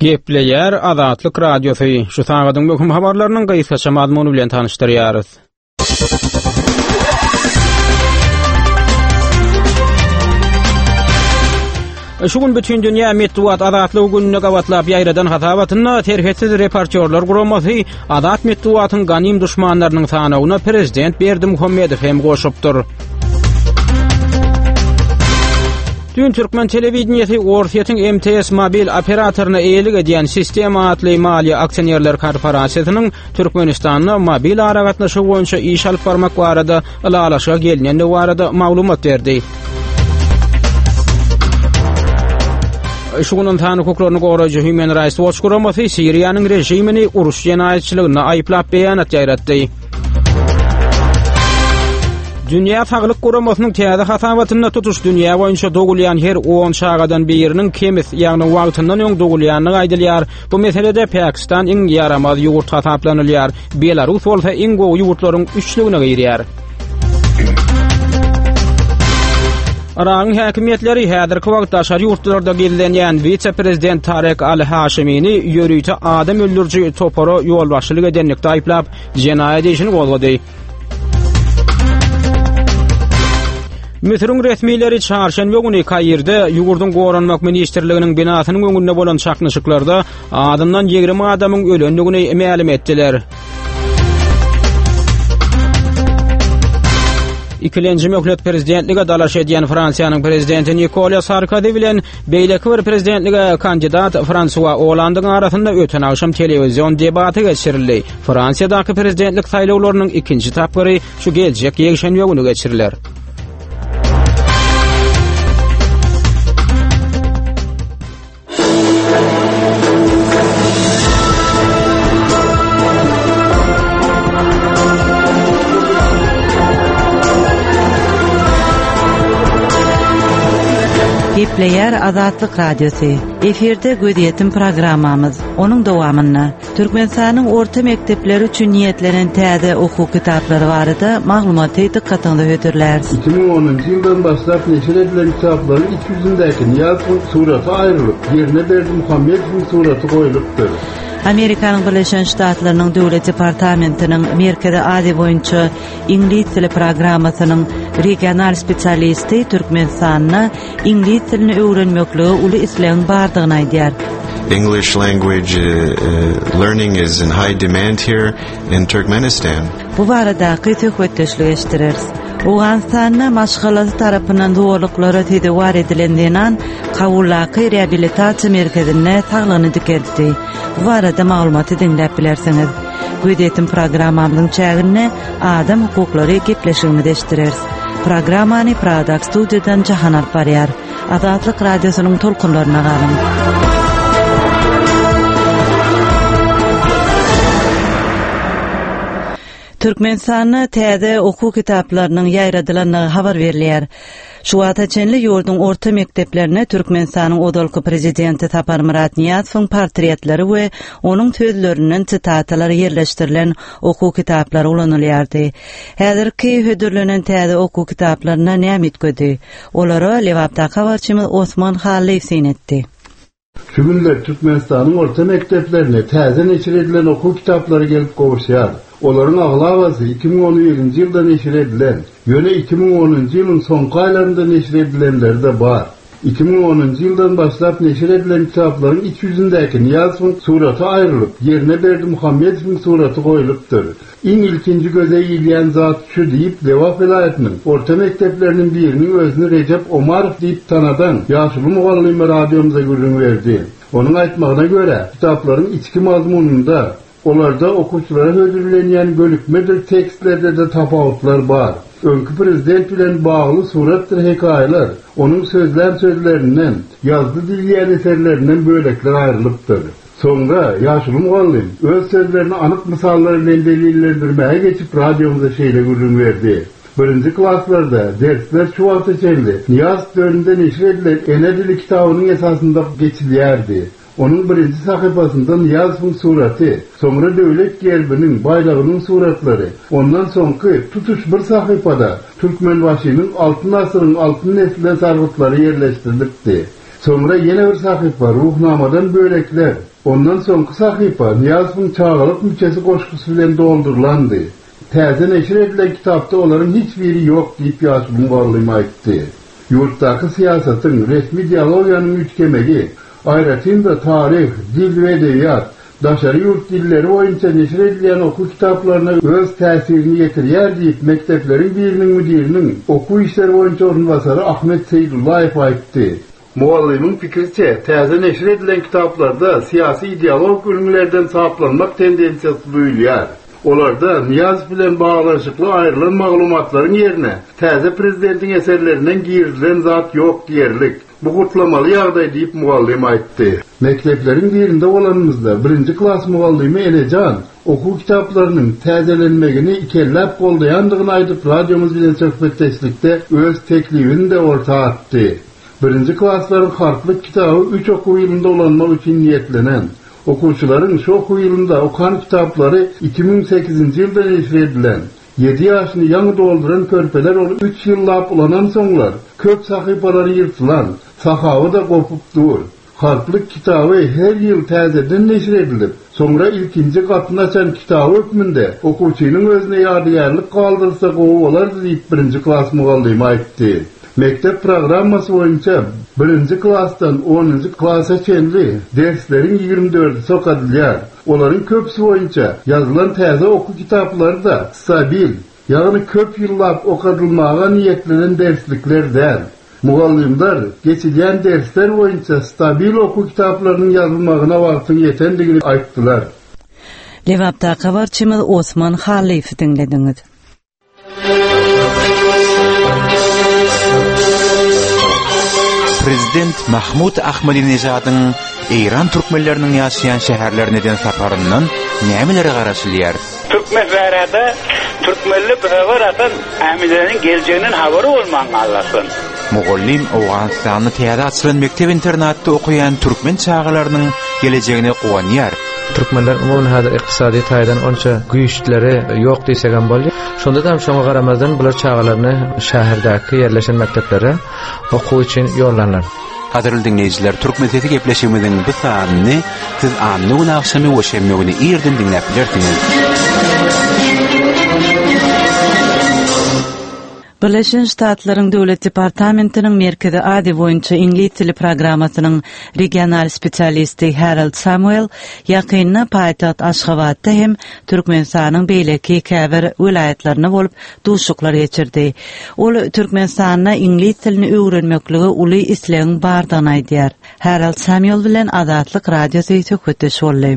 Gepleýär Azatlyk Radiosy. Şu sagadyň möhüm habarlarynyň gysgaça mazmuny bilen tanışdyrýarys. Şu gün bütün dünýä medeniýet azatlygy gününe gawatlap ýaýradan hasabatyna terhetsiz reportyorlar guramasy azat medeniýetyň ganym duşmanlarynyň sanawyna prezident Berdimuhammedow hem goşupdyr. Dün Türkmen telewizionyasy Orsiýetiň MTS mobil operatoryna eýlik edýän Sistema adly maliýe aksionerler korporasiýasynyň Türkmenistanyna mobil aragatnaşygy boýunça iş alyp barmak barada alalaşa gelinende barada maglumat berdi. Şu günün tanık hukuklaryny goraýjy Human Rights Watch guramasy Siriýanyň rejimini uruş jenaýetçiligine aýplap beýanat ýaýratdy. Dünya Sağlyk Guramasynyň täze hasabatyna tutuş dünýä boýunça dogulýan her 10 şagadan biriniň kemis ýagny wagtyndan öň dogulýanyny aýdylýar. Bu meselede Pakistan iň ýaramaz ýurt hasaplanylýar. Belarus bolsa iň gowy ýurtlaryň üçlügine girýär. Iran häkimetleri häzirki wagtda şary ýurtlarda gezilenýän vice-prezident Tarek al-Haşimini ýörüýte adam öldürjü topara ýolbaşçylyk edenlikde aýplap jenaýet işini gozlady. Misriň resmiýetleri çarşanba güni Kaýyrda ýugurdyň goranmak ministrliginiň binasynyň öňünde bolan çaknyşyklarda adamdan 20 adamyň ölendigini ma'lum etdiler. İkilenci möhlet prezidentlige dalaş edýän Fransiýanyň prezidenti Nicolas Sarkozy bilen beýleki bir prezidentlige kandidat François Hollande'ň arasynda öten akşam telewizion debaty geçirildi. Fransiýadaky prezidentlik saýlawlarynyň ikinji tapgary şu geljek ýekşenbe güni geçiriler. Gepleýär Azatlyk Radiosy. Eferde Gödýetim programmamyz. Onuň dowamyna Türkmenistanyň orta mektepleri üçin niýetlenen täze okuw kitaplary barada maglumaty dikkatiňizde hötürler. 2010-njy ýyldan başlap neşir edilen kitaplaryň 200-däki Niýazow suraty aýrylyp, ýerine Berdimuhammedowyň suraty goýulypdyr. Amerikanyň Birleşen Ştatlarynyň Döwlet Departamentiniň Merkezi Aziýa boýunça ingliz tili programmasynyň regional spesialisti Türkmenistanyna ingliz tilini öwrenmekle uly islegiň bardygyny aýdýar. English language learning is in high demand here in Turkmenistan. Bu barada töhfetdeşlik etdirer. Awganistanyna maşgalasy tarapyndan zorluklary tedewar edilendiňden Kabullaky reabilitasiýa merkezine taglany dikerdi. Bu barada maglumaty dinläp bilersiňiz. Gödýetim programmamyň çägine adam hukuklary gepleşigini deşdirer. Programmany Product Studio'dan Jahan alyp barýar. Azatlyk Radiosynyň tolkunlaryna galyn. Türkmenistanyň täze okuw kitaplarynyň ýaýradylyny habar berilýär. Şu wagta çenli ýurdun orta mekteplerine Türkmenistanyň odalky prezidenti Tapar Murat Niýazowyň portretleri we onuň sözlerinden sitatalary ýerleşdirilen okuw kitaplary ulanylýardy. Häzirki hödürlenen täze okuw kitaplaryna näme etdi? Olary Lewapda habarçymyz Osman Haliýew senetdi. Şu günler Türkmenistanyň orta mekteplerine täze neşir edilen okuw kitaplary gelip gowuşýar. Olaryň aglawazy 2017-nji ýylda neşir edilen, ýöne 2010-njy ýylyň soňky aýlarynda neşir edilenler de bar. 2010-njy ýyldan başlap neşir edilen kitaplaryň 200-däki Niýazowyň suraty aýrylyp, ýerine Berdimuhammedowyň suraty goýulypdyr. Iň ilkinji göze ýylýän zat şu diýip Lewap vilayatynyň orta mektepleriniň biriniň özüni Recep Omarow diýip tanadan ýaşuly mugallim radiomyza gürrüň berdi. Onuň aýtmagyna görä, kitaplaryň içki mazmununda olarda okuwçylara hödürlenýän bölükmedir tekstlerde de tapawutlar bar. Öňkü prezident bilen bagly suratdyr hekaýalar, onuň sözlerinden, ýazdy dilýän eserlerinden bölekler aýrylypdyr. Soňra ýaşuly mugallim öz sözlerini anyk misallar bilen delillendirmäge geçip radiomuza şeýle gürrüň berdi. Birinci klaslarda dersler şu wagta çenli Niýaz döwründe neşir edilen ene dili kitabynyň esasynda geçilýärdi. Onun birinci sayfasında Niýazowyň suraty, soňra döwlet gerbiniň baýlagynyň suratlary, ondan soňky tutuş bir sayfada Türkmenbaşynyň altyn asyryň altyn nesline sargytlary ýerleşdirilipdi. Sonra yine bir sahipa ruhnamadan börekler. Ondan sonraki sahipa Niyaz'ın çağılık müçesi koşkusu bilen doldurulandı. Täze neşir edilen kitapta onların hiçbiri yok deyip Yasubun varlığıma aitti. Yurttaki siyasetin, resmi diyaloganın üçkemeli, ayrıca tarih, dil ve edebiyat, daşarı yurt dilleri boyunca neşir edilen oku kitaplarına öz tesirini getiriyer deyip mekteplerin birinin müdirinin oku işleri boyunca orunbasarı Ahmet Seydullayev aitti. Muallimin fikirçe, täze neşir edilen kitaplarda siyasi diyalog ürünlerden saplanmak tendensiyası duyuluyor. Olarda Niyaz bilen bağlaşıklı ayrılan maglumatların yerine täze prezidentin eserlerinden giyirilen zat yok diyerlik. Bu kutlamalı yağday deyip muallim aitti. Mekteplerin birinde olanımızda 1. klas muallimi Elecan, oku kitaplarının täzelenmegini ikellep koldayandığını aydıp radyomuz bilen söhbetleşlikte öz teklifini de orta attı. 1. klasların harflık kitabı 3 oku yılında olanmak için niyetlenen, okuyucuların şu oku yılında okan kitapları 2008. yılda neşir edilen, 7 yaşını yanı dolduran körpeler olu 3 yıllap ulanan sonlar, köp sahipaları yırtılan, sahavı da kopup dur. Harflık kitabı her yıl täzeden neşir edilip, sonra ilkinci katını açan kitabı hükmünde okuyucunun özüne yadıyarlık kaldırsak o olardı deyip 1. klas muallimi aitti. Mektep programması boyunca 1. klasdan 10. klasa çenli derslerin 24'ü sokadılıyor. Onların köpsü boyunca yazılan täze oku kitapları da stabil, yani köp yıllap okadılmağa niyetlenen dersliklerden. Muallimler geçilen dersler boyunca stabil oku kitaplarının yazılmağına vaktin yetendiğini ayttılar. Levapta kabarçımız Osman Halif'i dinlediniz. Prezident Mahmud Ahmadinejad'ın İran Türkmenlerinin yaşayan şehirlerine saparından nämeleri garaşylýar? Türkmenlerde Türkmenli bir atan ämilerin geleceğinin haberi olmaň alasın. Mugallim Awganistan'da täze açylan mektep-internatda okuyan Türkmen çağılarynyň geleceğine gowanýar. Türkmenler umumyň häzir iqtisadi taýdan onça güýçleri ýok diýsegem bolýar. Şonda da şoňa garamazdan bular çağalaryny şäherdäki ýerleşen mekteplere okuw üçin ýollanlar. Hadyrly dinleýijiler, Türkmenlerde gepleşigimiziň bu sanyny siz anny gün akşamy we şemme güni ýerden dinläp bilersiňiz. Birleşen Ştatlaryň Döwlet Departamentiniň merkezi ady boýunça ingliz tili programasynyň regional spesialisti Harold Samuel ýakynna paýtaht Aşgabatda hem Türkmenistanyň beýleki käbir welaýatlaryna bolup duşuklar geçirdi. Ol Türkmenistanyň ingliz tilini öwrenmekligi uly islegiň bardygyny aýdýar. Harold Samuel bilen Azatlyk radiosyny söhbetdeş boldy.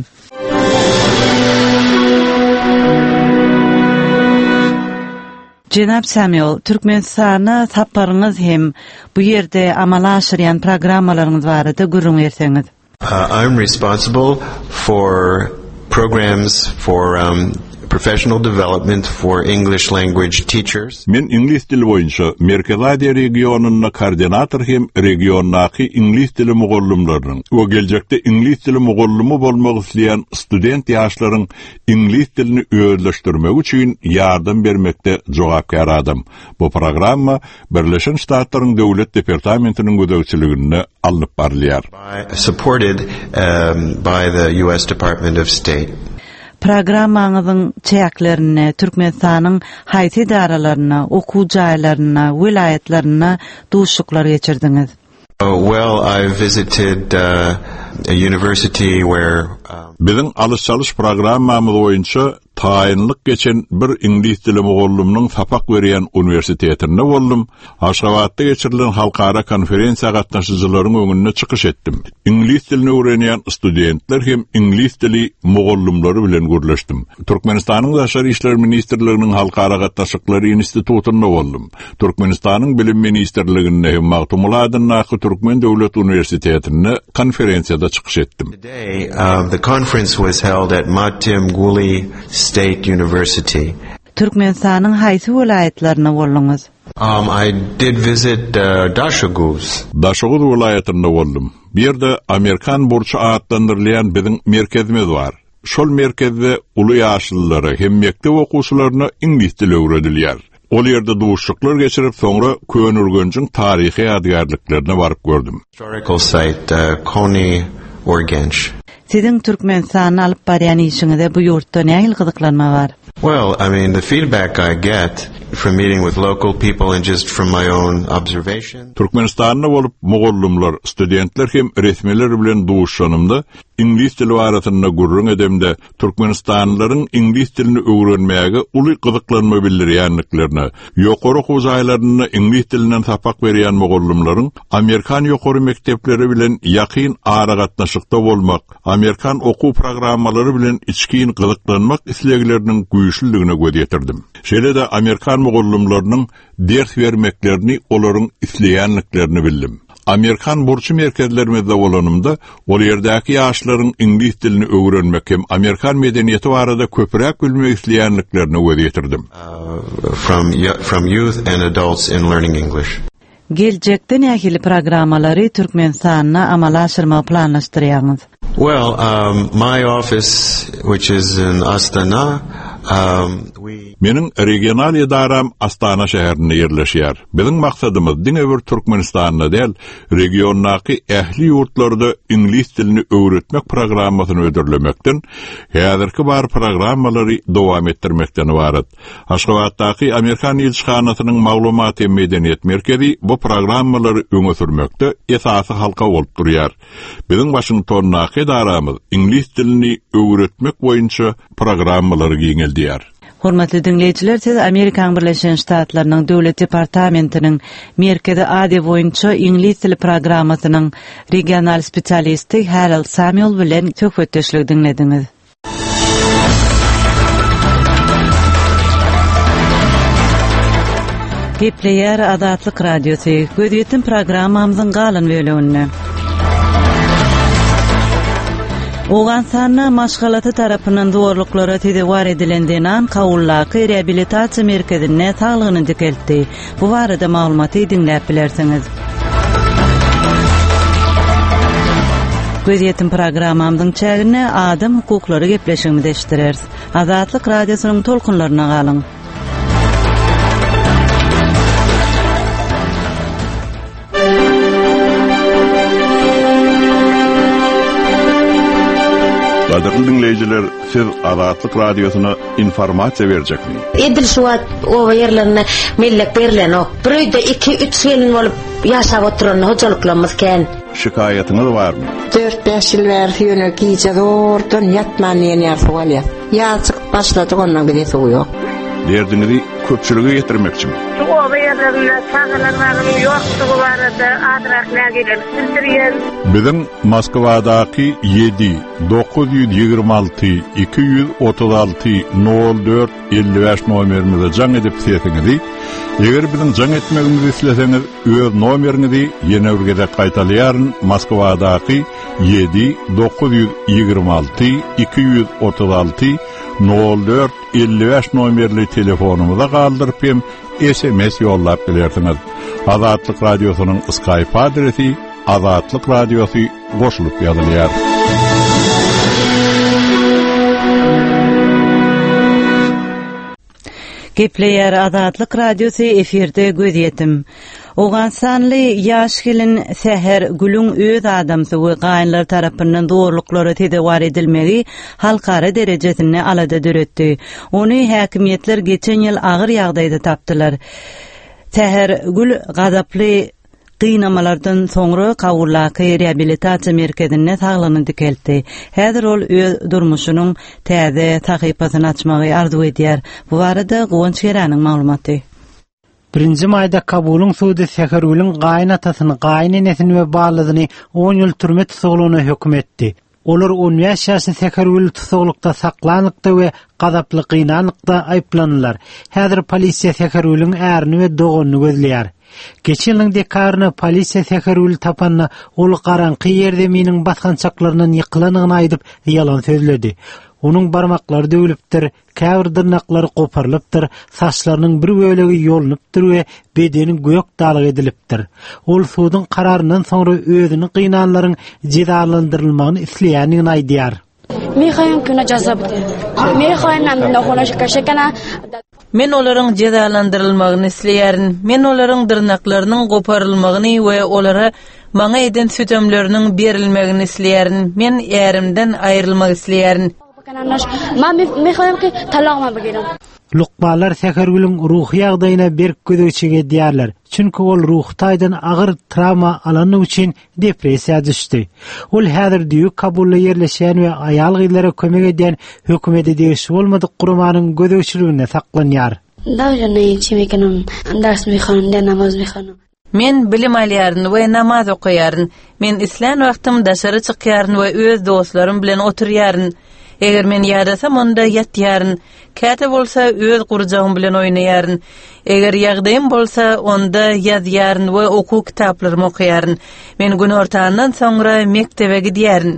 Cenab Samuel, Türkmenistana saparyňyz hem bu ýerde amala aşyrýan programmalaryňyz barada gürrüň berseňiz. I'm responsible for programs for professional development for English language teachers. Men ingliz dili boýunça Merkezadiýa regionunyna koordinator hem regiondaky ingliz dili mugallimleriň we geljekde ingliz dili mugallimy bolmak isleýän student ýaşlaryň ingliz dilini öwrleşdirmek üçin ýardam bermekde jogapkar adam. Bu programma Birleşen Ştatlaryň Döwlet Departamentiniň gödäwçiliginde alınıp barylýar. Supported by the US Department of State. Programmaňyzyň çäklerini Türkmenistanyň haýsy idaralaryna, okuw jaýlaryna, welaýatlaryna duşuklar geçirdiňiz. Well, I visited a university where Biziň alys-çalyş programmamyz boýunça taýynlyk geçen bir ingliz dili mugalliminiň sapak berýän universitetinde boldum. Aşgabatda geçirilen halkara konferensiýa gatnaşyjylaryň öňüne çykyş etdim. İngliz dilini öwrenýän studentler hem ingliz dili mugallimleri bilen görleşdim. Türkmenistanyň Daşary işler ministrliginiň halkara gatnaşyklary institutunda boldum. Türkmenistanyň bilim ministrligine hem Magtumuladyň Türkmen Döwlet Universitetine konferensiýada çykyş etdim. Today, the conference was held at Matim Guli State University. Türkmenistanyň haýsy welaýatlaryna boldunuz? I did visit Daşaguz. Daşaguz welaýatynda boldum. Bir ýerde Amerikan burçy adlandyrylýan biziň merkezimiz bar. Şol merkezde uly ýaşlylary hem mektep okuwçylaryna ingliz dili öwredilýär. ol ýerde duşluklar geçirip soňra Könürgenjiň taryhy ýadgarlyklarına baryp gördüm. Historical site Kony Orgench. Sizin Türkmenistany alyp barýan işiňizde bu ýurtda nähil gyzyklanma bar? Well, I mean, the feedback I get from meeting with local people and just from my own observation. Türkmenistanda bolup mogollumlar, studentler hem resmiler bilen duşanymda İngiliz dili baratyna gurrun edemde Türkmenistanlylaryň İngiliz dilini öwrenmäge uly gyzyklanma bildirýänliklerini, ýokary okuw jaýlaryna İngiliz dilinden sapak berýän mogollumlaryň Amerikan ýokary mektepleri bilen ýakyn ara gatnaşykda bolmak, Amerikan okuw programmalary bilen içkin gyzyklanmak islegleriniň güýçlüligine göz ýetirdim. Şeýle-de Amerikan mogollumlarynyň ders bermeklerini, olaryň isleýänliklerini bildim. Amerikan burçy merkezlerimizde bolanymda ol ýerdäki ýaşlaryň İngiliz dilini öwrenmek hem Amerikan medeniýeti barada köpürek bilmek isleýänliklerini göz ýetirdim. From youth and adults in learning English. Geljekde nähili programmalary Türkmenistanyna amala aşyrmagy planlaşdyrýarsyňyz? Well, my office, which is in Astana, Meniň regional idaram Astana şäherinde ýerleşýär. Biziň maksadymyz diňe bir Türkmenistanda däl, regionnaky ähli ýurtlarda İngiliz dilini öwretmek programmasyny ödürlemekden, häzirki bar programmalary dowam etdirmekden ibaret. Aşgabatdaky Amerikan elçixanasynyň maglumat we medeniýet merkezi bu programmalary öňe sürmekde esasy halka bolup durýar. Biziň Washingtonnaky idaramyz İngiliz dilini öwretmek boýunça programmalary giňeldýär. Hormatly dinleýijiler, siz Amerikan Birleşen Ştatlarynyň Döwlet Departamentiniň merkezi ady boýunça İngiliz dili programmasynyň regional spesialisti Harold Samuel bilen söhbetdeşlik dinlediňiz. Gepleýär Adatlyk Radiosy. Göz ýetim programmamyzyň galan bölümine. Oğansanna maşgalatı tarapынан doğruluklara tedawar edilendiğin an Kawullaky Rehabilitasiýa merkezine sağlygyny dikeltdi. Bu barada maglumaty dinläp bilersiňiz. Göz ýetim programmamyzyň çägine adam hukuklary gepleşigini eşitdireriz. Adatlyk radiosynyň tolkunlaryna galyň. Gaderli dinleyijiler, siz Adatlyk Radiosyna informasiýa berjekmi? Edil şuat o ýerlerine millek berilen ok. Birde 2-3 ýyl bolup ýaşap oturan hojalyklymyz ken. Şikayetiňiz barmy? 4-5 ýyl bäri ýöne giýje zordan ýatman ýene ýarsawaly. Ýaçyk başlady ondan beri soýok. Derdinizi köpçülüge getirmekçimi? O ýerlerine çağılanmagyň ýokdugy barada adrak nägeler bildirýän. Biziň Moskwadaky 7 926 236 04 55 nomerimize jaň edip seýetiňizi, eger biziň jaň etmegimizi isleseňiz, öz nomerinizi ýene birgede gaýtalýaryn. Moskwadaky 7 926 236 04 55 nomerli telefonumuza galdyryp hem SMS ýollap bilersiňiz. Adatlyk Radiosynyň Skype adresi Adatlyk Radiosy goşulyp ýazylýar. Gepleýär Adatlyk Radiosy efirde göz ýetim. Oğansanly ýaş gelin Seher Gülüň öz adamsygy gaýnlar tarapyndan doğruluklara tedawar edilmegi halkara derejesini alada döretdi. Ony häkimiýetler geçen ýyl agyr ýagdaýda tapdylar. Seher Gül gadaply gynamalardan soňra Kawullaky Rehabilitasiýa merkezine sağlygyny dikeltdi. Häzir ol öz durmuşynyň täze sahypasyny açmagy arzu edýär. Bu barada Gowunç Geranyň maglumaty. 1-nji maýda Kabulyň sudy Seher Gülüň gaýnatysyny, gaýnenesini we baladyny 10 ýyl türme tutulgyna hökm etdi. Olar 10 ýaşly Seher Gül tutuklukda saklanykda we gadaply gynanykda aýplanýar. Häzir polisiýa Seher Gülüň ärini we doganyny gözleýär. Geçen ýylyň dekabrynda polisiýa Seher Gül tapanna ol garanky ýerde meniň baskançaklaryndan ýykylanýany aýdyp ýalan sözledi. Onun barmaklary döwülipdir, käbir dyrnaklary koparlypdyr, saçlarynyň bir bölegi ýolunypdyr we bedeni göýök dalyk edilipdir. Ol sudyň kararyndan soňra özüni gynanlaryň jezalandyrylmagyny isleýänini aýdýar. میخوایم که اونو جذاب بده میخوایم نمونه خونش کشه کنه Men olaryň jezalandyrylmagyny isleýärin. Men olaryň dyrnaklarynyň goparylmagyny we olara maňa eden sütemleriniň berilmegini isleýärin. Men ärimden aýrylmak isleýärin. Lukmalar Sehergül'ün ruhi ýagdaýyna berk gödöçige diýerler. Çünki ol ruhtaýdan agyr travma alany üçin depressiýa düşdi. Ol häzir diýip Kabulda ýerleşen we aýal gyllara kömek eden hökümeti degişi bolmadyk gurmanyň gödöçiligine saklanýar. Men bilim alýaryn we namaz okuýaryn. Men islan wagtym daşary çykýaryn we öz dostlarym bilen oturýaryn. Eger men ýadasam onda ýatýaryn. Käte bolsa öz gurjagym bilen oýnaýaryn. Eger ýagdaýym bolsa onda ýazýaryn we oku kitaplarymı okuýaryn. Men gün ortandan soňra mektebe gidýäryn.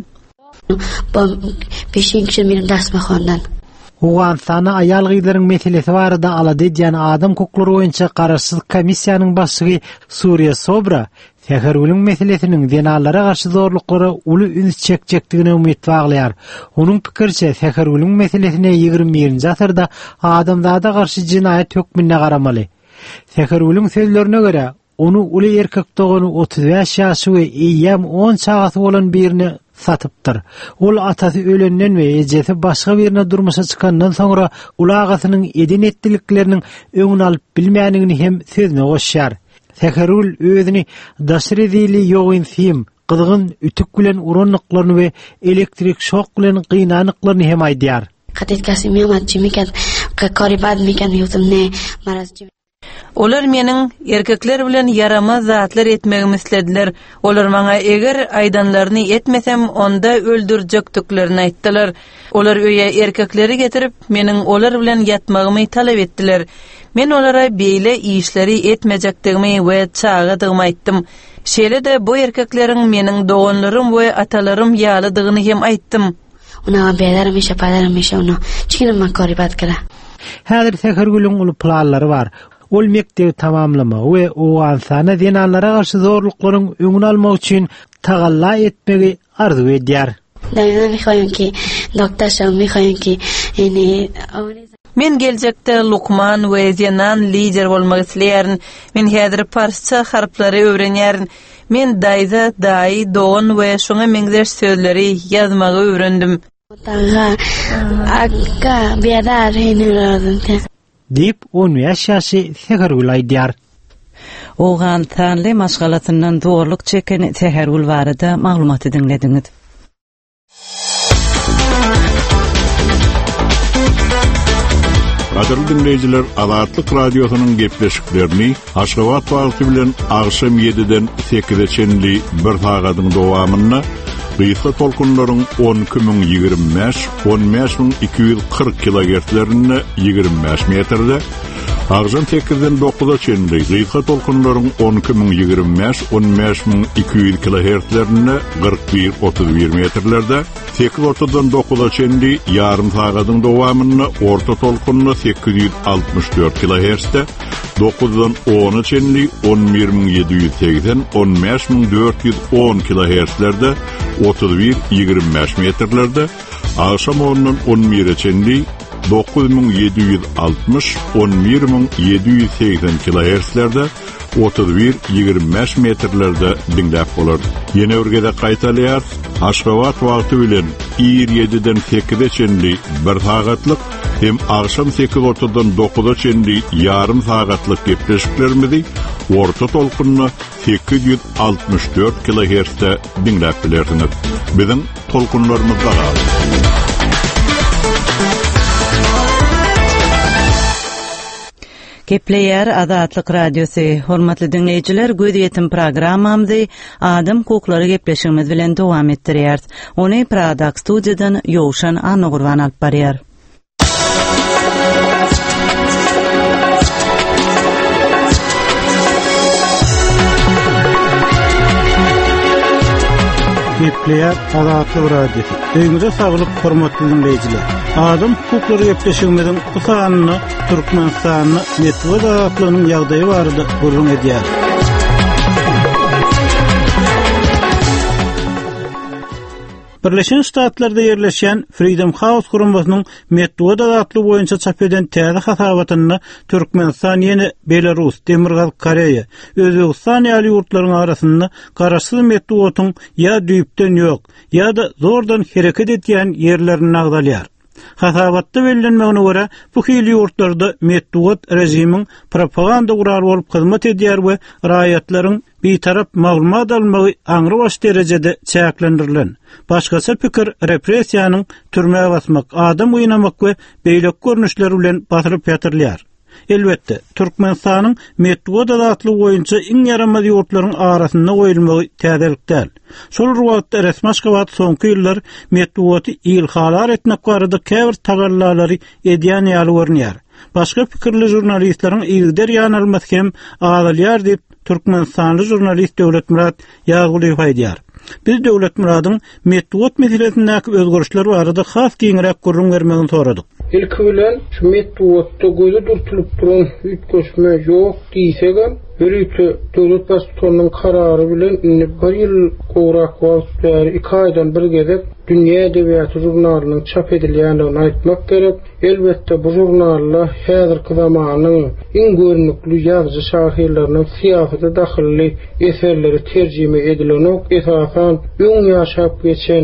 Ugan sana aýal gyýlaryň meselesi barada alady diýen adam hukuklary boýunça garaşsyz komissiýanyň başlygy Suriýa Sobra Sehergül'ün meselesinin denallara garşy zorluklary uly üns çekjekdigine umyt baglaýar. Onuň pikirçe Sehergül'ün meselesine 21-nji asyrda adamzada garşy jinaýat hökmüne garamaly. Sehergül'ün sözlerine göre onu uly erkek dogany 35 ýaşy we eýem 10 çagasy bolan birini satypdyr. Ol atasy ölenden we ejesi başga birine durmuşa çykandan soňra ulagasynyň edin etdilikleriniň öňüni alyp bilmänligini hem sözüne goşýar. Sehergül özüni daşrydili ýogyn film, gyzgyn ütük bilen uranlyklaryny we elektrik şok bilen gynanyklaryny hem aýdýar. Olar meniň erkekler bilen yaramaz zatlar etmegimi istediler. Olar maňa eger aýdanlaryny etmesem onda öldürjekdiklerini aýtdylar. Olar öýe erkekleri getirip meniň olar bilen ýatmagymy talap etdiler. Men olara beýle işleri etmejekdigimi we çagadygymı aýtdym. Şeýle de bu erkekleriň meniň doganlarym we atalarym ýalydygyny hem aýtdym. Ona beýlerim işe padaram işe ona. Çiňim koribat kala. Häzir Sehergül'ün uly planlary bar. Ol mektebi tamamlama we o ansana denallara garşy zorluklaryň öňüni almak üçin tagalla etmegi arzu edýär. Men geljekde Lukman we Zenan lider bolmak isleýärin. Men häzir parsça harflary öwrenýärin. Men daýza, daý, dogan we şoňa meňzeş sözleri ýazmagy öwrendim. Dip 10 ýaşy Sehergül aýdýar. Oğan tanly maşgalatyndan doğruluk çeken Sehergül barada maglumaty dinlediňiz. Gaderli dinleyijiler, Azatlyk radiosynyň gepleşiklerini Aşgabat wagty bilen agşam 7-den 8-e çenli bir sagatyň dowamyna Gysga tolkunlaryň 12025, 15240 kHz-lerini 25 metrde, agşam 8-den 9-a çenli gysga tolkunlaryň 12025, 15200 kHz-lerini 41-31 metrlerde, 8-dan 9-a çenli ýarym sagatyň dowamyny orta tolkunly 864 kHz-de, 9-dan 10-a çenli 11780, 15410 kHz-lerde 31-25 metrlerde, agşam 10-dan 11-e çenli 9760, 11780 kHz-lerde 31-25 metrlerde dinläp bolar. Ýene örgede gaýtalýar, Aşgabat wagty bilen 7-den 8-e çenli bir sagatlyk hem agşam 8-dan 9-a çenli ýarym sagatlyk gepleşiklerimizi orta tolkunna 864 kHz-de dinläp bilersiňiz. Biziň tolkunlarymyzda gal. Kepleyer Azatlyk Radiosu. Hormatly dinleyijiler, göz programmamyzy adam hukuklary gepleşigimiz bilen dowam etdirýär. Ony Pradak studiýadan Ýowşan Anogurwan alyp barýar. Kepleyer Azatlyk Radiosu. Öňüňize saglyk, hormatly dinleyijiler. Adam hukuklary gepleşigimiziň bu sanyny Türkmenistanyň network azatlygynyň ýagdaýy barada gurrun edýär. Birleşen Ştatlarda yerleşen Freedom House guramasynyň Medwedew adly boýunça çap eden täze hasabatyny Türkmenistan ýene Belarus, Demirgaz, Koreýa, Özbegistan ýaly ýurtlaryň arasynda garaşsyz Medwedewyň ýa düýpden ýok, ýa-da zordan hereket etýän ýerlerini nagdalýar. Hasabatda bellenmegine göre bu hili ýurtlarda Medwed rejimiň propaganda gurary bolup hyzmat edýär we raýatlaryň bitarap maglumat almagy aňry baş derejede çäklendirilen. Başgaça pikir repressiýanyň türmäge basmak, adam oynamak we beýlek görnüşleri bilen basyryp ýatyrlýar. Elbetde, Türkmenistanyň Medwedew adly boýunça iň ýaramaz ýurtlaryň arasynda goýulmagy täzelik däl. Şol wagtda resmi Aşgabat soňky ýyllar Medwedewdy ilhalar etmek barada käbir tagallalary edýän ýaly görnýär. Başga pikirli jurnalistleriň ýygder ýanylmasy hem agdalýar diýip Türkmenistanly jurnalist Döwletmurat Ýagulyw aýdýar. Biz Döwletmuradyň Medwed meselesindäki özgörüşler barada has giňirek gurrun bermegini soradyk. İlk bilen şu Medwedewde gözü durtulup duran ütköşme ýok diýsegem, berýte döwlet başçylarynyň karary bilen bir ýyl gowrak wagtda 2 aýdan bir gezek dünýä edebiýaty jurnalynyň çap edilýändigini aýtmak gerek. Elbetde bu jurnallar häzirki zamanyň iň görnükli ýazgy şahyrlarynyň syýasata dahilli eserleri terjime edilenok esasan öň ýaşap geçen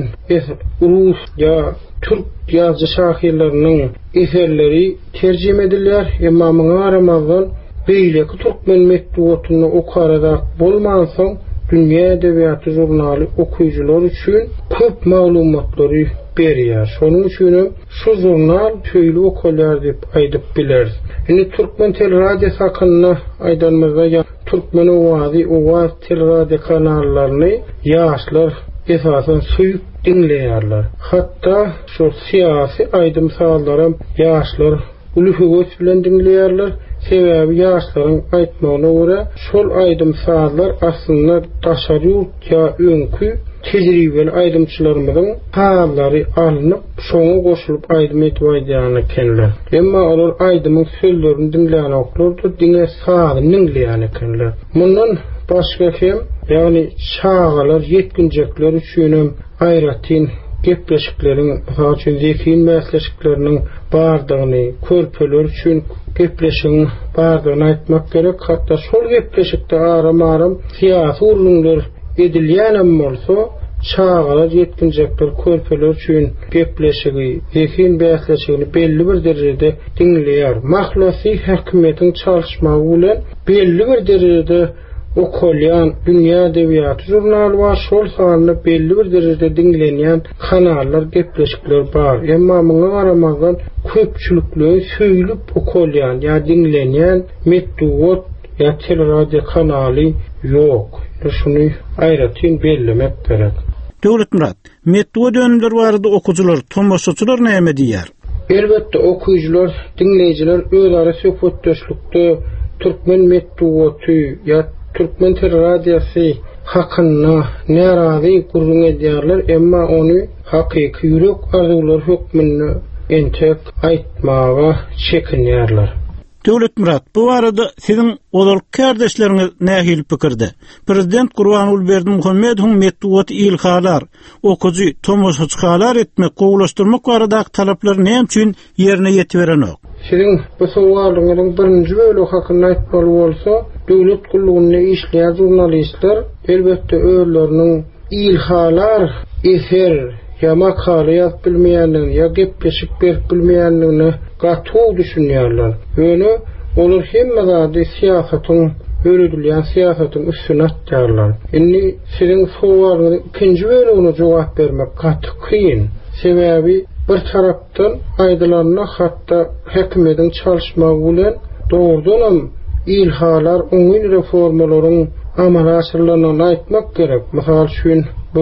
Rus ýa Türk ýazgy şahyrlarynyň eserleri terjime edilýär. Emma muňa aramazdan beýleki türkmen Medwedewyny okarada bolmansoň dünýä edebiýaty jurnaly okuyjylar üçin köp maglumatlary berýär. Şonuň üçin şu jurnal töýli okulýar diýip aýdyp bileris. Indi türkmen teleradio hakyna aýdanmazda türkmen owaz teleradio kanallaryny ýaşlar esasen süýüp dinleýärler. Hatda şu syýasy aýdym sallaram ýaşlar ulufy bilen dinleýärler. Sebäbi ýaşlaryň aýtmagyna görä şol aýdym saatlar aslynda daşary ýa öňkü tejribeli aýdymçylarymyň hallary alınıp şoňa goşulyp aýdym etip aýdýany kenler. Emma olar aýdymyň sözlerini dinleýän oklardy, diňe saatny dinleýän ekenler. Mundan başga hem ýagny çağalar ýetginjekler üçin aýratyn gepleşiklerin, haçyn zekin mesleşiklerinin bardygyny, körpeler üçin gepleşiň bardygyny aýtmak gerek. Hatda şol gepleşikde aram-aram syýasy urunlar edilýän bolsa, çağalar ýetginjekler körpeler üçin gepleşigi, zekin mesleşigini belli bir derejede dinleýär. Mahlasi häkimetiň çalyşmagy bilen belli bir derejede okulyan dünýä edebiýaty jurnaly var, şol sanyny belli bir derejede dinlenýän kanallar, gepleşikler bar. Emma muňa garamazdan köpçülikli söýülip okulyan ýa dinlenýän Medwed ýa teleradio kanaly ýok. Şuny aýratyn bellemek gerek. Döwletmurat, Medwed dönemleri barada okujular, tomoşaçylar näme diýär? Elbetde okuyucular, dinleyijiler özara söhbetdeşlikde türkmen Medwedy ýa Türkmen teleradio hakyna narazy gurrun edýärler, emma ony hakyky ýürek arzular hökmünde entek aýtmaga çekinýärler. Döwletmurat, bu arada siziň odalyk kardeşleriňiz nähil pikirde? Prezident Gurbanuly Berdimuhammedowyň Medwed ilhalar, okujy, tomoşaçylar etmek, gowlaşdyrmak barada talaplary näme üçin ýerine ýetiberenok? Siziň bu sowalyňyň birinji bölegi hakyna aýtmaly bolsa, döwlet gullugyny işleýän jurnalistler elbetde özleriniň ilhalar, eser ýa makala ýazyp bilmeýänligini ýa gepleşip berip bilmeýänligini gatuw düşünýärler. Öňe olar hemme zady syýasatyň öýredilýän syýasatyň üstüne atýarlar. Indi siziň sowalyňyň ikinji bölegine jogap bermek gaty kyn. Sebäbi bir tarapdan aýdylanyna hatda häkimetiň çalyşmagy bilen dogrudan ilhalar, oňyn reformalaryň amala aşyrylanyny aýtmak gerek. Mysal üçin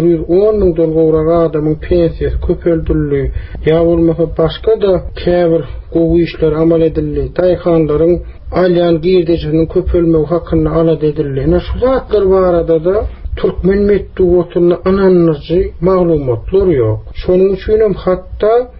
110.000 gowrak adamyň pensiýasy köpeldildi. Ýa bolmasa başga da käbir gowy işler amal edildi. Daýhanlaryň alýan girdejiniň köpelmegi hakyna alad edildi. Şu zatlar barada da türkmen Medwedewyny ananyjy maglumatlar ýok. Şonuň üçin hem hatda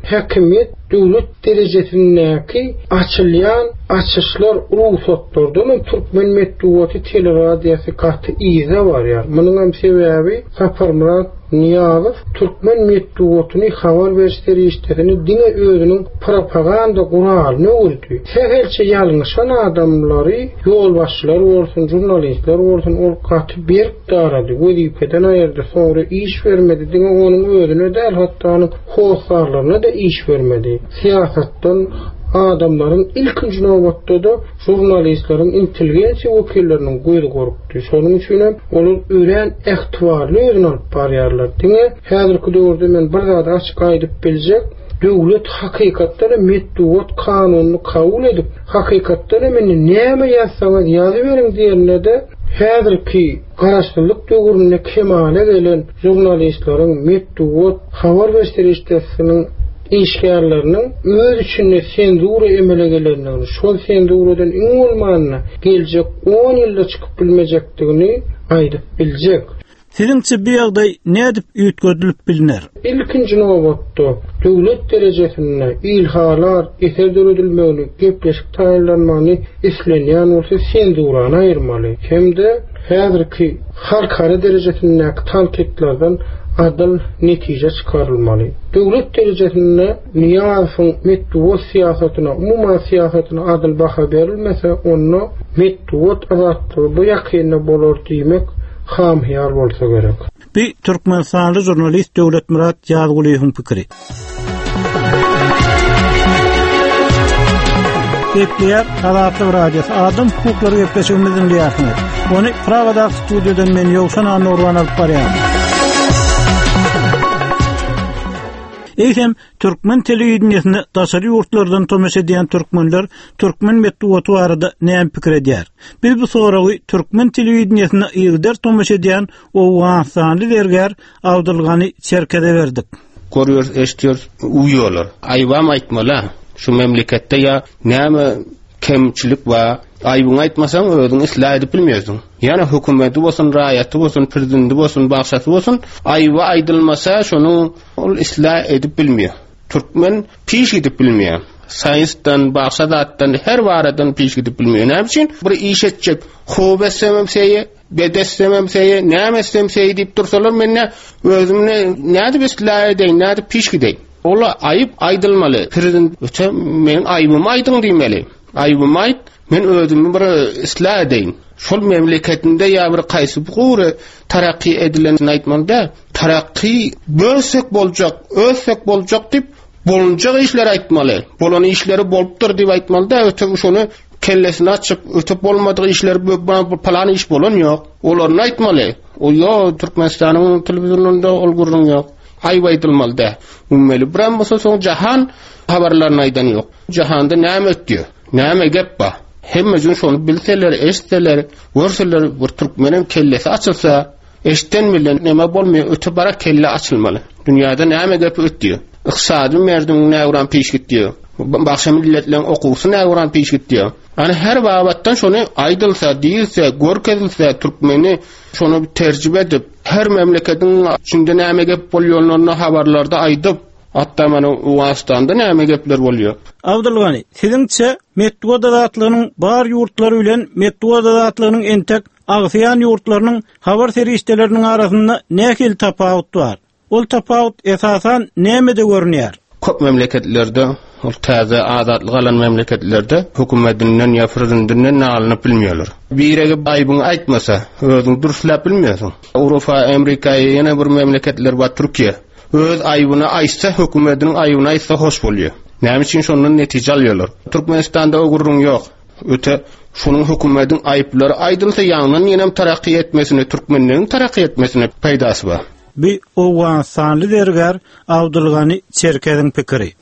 häkimiyet döwlet derejesindäki açylýan açyşlar ruhsatlardan Türkmen medeniýeti teleradiosu gaty iýe var ýa. Munyň hem sebäbi Saparmurat Niýazow Türkmen medeniýetini habar berişleri işlerini dine özüniň propaganda guralyny öldü. Seherçe ýalňyşan adamlary, ýolbaşçylar bolsun, jurnalistler bolsun, ol gaty berk darady. Wezipeden aýerdi, sonra iş vermedi. Dine onuň özüne de hatda onyň howsarlaryna da iş vermedi. Siyasatdan adamların ilkinci nöwbatda da jurnalistlerin intelligensiya wekillerinin gözi gorukdy. Şonuň üçin olar ören ähtiwarly özüni alyp barýarlar. Diňe häzirki döwürde men bir zat açyk aýdyp biljek. Döwlet hakykatda medeniýet kanunyny kabul edip, hakykatda meni näme ýazsaňyz ýazyp beriň diýende de häzirki garaşdyrlyk döwrüne kemale gelen jurnalistlaryň medeniýet habar berişlerinin işgärlerinin öz içinde senzura emele gelenlerini, şol senzuradan iň bolmanyny geljek 10 ýylda çykyp bilmejekdigini aýdyp biljek. Siziňçe bu ýagdaý nädip üýtgözülip bilinär? İlkinji nowbatda döwlet derejesinde ilhalar, eserdirilmegini, gepleşik taýlanmany islenýän bolsa senzurany aýyrmaly. Hemde häzirki halkara derejesindäki tanketlerden adil netije çıkarılmalı. Döwlet derejesinde Niýazowyň medeniýet siýasatyna, umuman siýasatyna adil baha berilmese, onu medeniýet azatlygy bu ýakynda bolar diýmek hamhyar bolsa gerek. Bir türkmenstanly jurnalist Döwletmurat Ýazgulyň pikiri. Ekler Azatlyk radiosu adam hukuklary gepleşigimizin diýäsiniz. Ony Pragada studiodan men Ýowşan Anurwan alyp barýar. Eýsem türkmen telewizionyny daşary ýurtlardan tomaşa edýän türkmenler türkmen medeniýeti barada näme pikir edýär? Biz bu soragy türkmen telewizionyny ýygdar tomaşa edýän Owganstanly derger Abdulgany Çerkede berdik. Görýär, eşitýär, uýular. Aýbam aýtmala. Şu memleketde ya näme kemçilik var. Aýbyň aýtmasaň özüň islah edip bilmeýärsiň. Ýani hökümeti bolsun, raýaty bolsun, prezidenti bolsun, bagşaty bolsun, aýby aýdylmasa şonu ol islah edip bilmeýär. Türkmen piş edip bilmeýär. Saýensdan, bagşadatdan, her waradan piş edip bilmeýär. Näme üçin? Bir iş etjek, hob etsemem seýe, bedessemem seýe, näme etsem seýe diýip dursalar, men özümni näde islah edeýin, näde piş edeyim. Ola aýyp aýdylmaly. Prezident öçe men aýbymy aýdyň diýmeli. Aýbymy aýt, men özümni bir islah edeýin. Şol memleketinde ýa bir gaýsy bir tarakky edilen aýtmanda, tarakky bölsek boljak, ölsek boljak diýip bolunjak işler aýtmaly. Bolan işleri bolupdyr diýip aýtmaly da öte şonu kellesini açyp öte bolmadyk işler bu plan iş bolan ýok. Olaryny aýtmaly. O ýa Türkmenistanyň telewizionunda olgurun ýok. Aýbaýdylmaly da. Ummeli bilen bolsa soň jahan habarlaryny aýdan ýok. Jahanda näme ötýär? Näme gep bar? Hemme şonu bilseler, eşitseler, görseler, bir türkmenin kellesi açılsa, eşitten bilen näme bolmaýar, öte bara kelle açylmaly. Dünýäde näme gep ötýär? Iqtisady merdum näwran piş gitýär. Başga milletlerin okuwsy näwran piş gitýär. Ani her babatdan şonu aýdylsa, diýilse, görkezilse türkmeni şonu terjibe edip, her memleketin içinde näme gep bolýanlaryny habarlarda aýdyp, hatta mana Owganstanda näme gepler bolýar. Abdulgany, siziňçe medeniýet azatlygynyň bar ýurtlary bilen medeniýet azatlygynyň entek agysyan ýurtlarynyň habar serişdeleriniň arasynda nähil tapawut bar? Ol tapawut esasan nämede görünýär? Köp memleketlerde, ol täze azatlyk alan memleketlerde hökümetinden ýa prezidentinden nalynyp bilmeýärler. Birege aýbyň aýtmasa, özüň duruslap bilmeýärsiň. Awropa, Amerika, ýene bir memleketler bar, Türkiýe. Öz aýbyny aýtsa, hökümetiniň aýbyny aýtsa hoş bolýar. Näme üçin şondan netije alýarlar? Türkmenistanda ogurun ýok. Öte şonuň hökümetiň aýplary aýdylsa, ýaňdan ýene tarakky etmesine, türkmenleriň tarakky etmesine paýdasy bar. Bir Owganstanly derger Abdulgany Çerkedeň pikiri.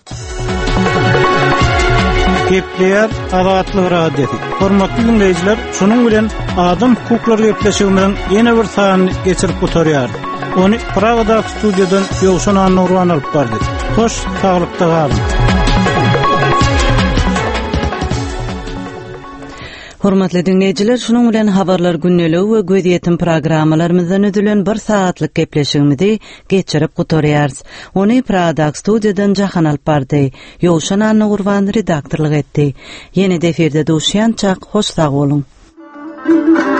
Gepler Azatlyk radiosu. Hormatly dinleýijiler, şonuň bilen adam hukuklary gepleşigimiň ýene bir sanyny geçirip oturýar. Ony Pragada studiodan Ýowşan Anurwan alyp bardy. Hoş, saglykda galyn. Hormatly dinleyijiler, şunun bilen habarlar günnelik we göz programmalarymyzdan ödülen 1 saatlyk gepleşigimizi geçirip gutorýarys. Ony Pradak studiýadan Jahan alyp bardy. Ýowşan Anna Gurban redaktorlyk etdi. Ýene-de eferde duşýançak hoş sag bolun.